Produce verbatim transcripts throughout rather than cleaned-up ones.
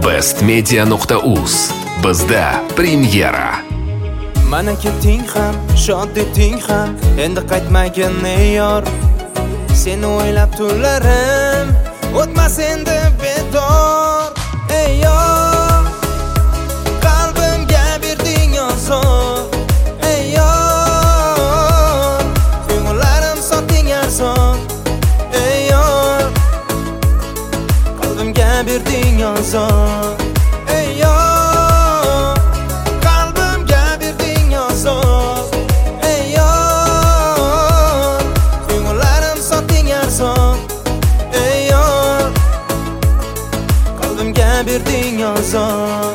best media nuqta uz. Bizda premyera. Mana keting ham, shod eting ham, endi qaytmagin ey yor. Seni o'ylab tunlarim o'tmas endi bedor. Ey yor, qalbimga berding ozor. Ey yor, ko'nglarim sotding arzon. Ey yor, qalbimga berding ozor. Ey yor, qalbimga berding ozor. Ey yor, ko'nglarim sotding arzon. Ey yor, qalbimga berding ozor.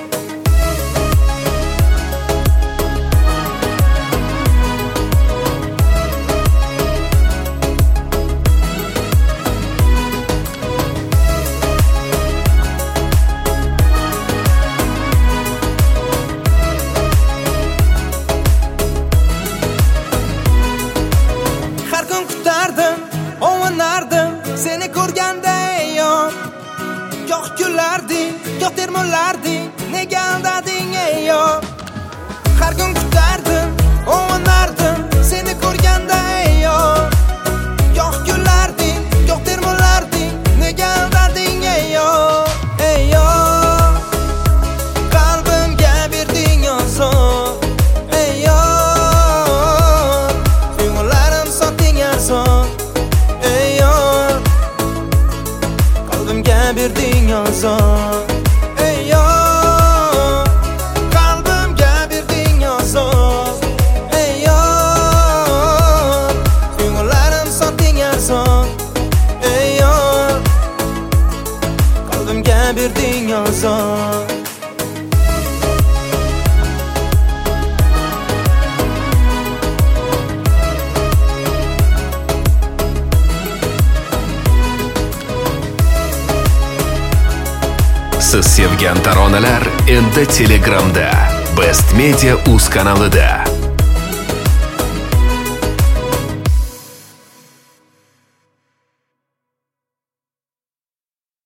Seni ko'rganda ey yor, goh kularding, goh termularding, nega aldading ey yor. Har kun kutardim, ovunardim, seni ko'rganda ey yor, goh kularding, goh termularding, nega aldading ey yor. Ey yor, qalbimga berding ozor. Ey yor, ko'nglarim sotding arzon. Ey yor, qalbimga berding ozor. Ey yor, qalbimga berding ozor. Ey yor, ko'nglarim sotding arzon. Ey yor, qalbimga berding ozor. Siz sevgan taronalar endi Telegramda Best Media uz kanalida.